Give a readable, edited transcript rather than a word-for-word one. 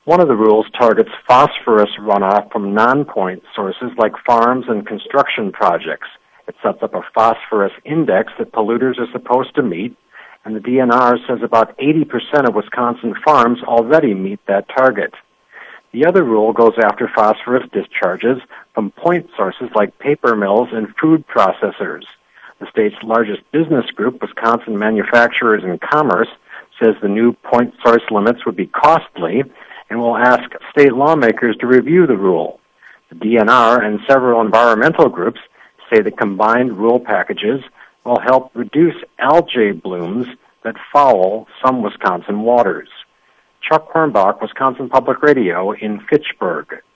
One of the rules targets phosphorus runoff from non-point sources like farms and construction projects. It sets up a phosphorus index that polluters are supposed to meet, and the DNR says about 80% of Wisconsin farms already meet that target. The other rule goes after phosphorus discharges from point sources like paper mills and food processors. The state's largest business group, Wisconsin Manufacturers and Commerce, says the new point source limits would be costly and will ask state lawmakers to review the rule. The DNR and several environmental groups say the combined rule packages will help reduce algae blooms that foul some Wisconsin waters. Chuck Hornbach, Wisconsin Public Radio in Fitchburg.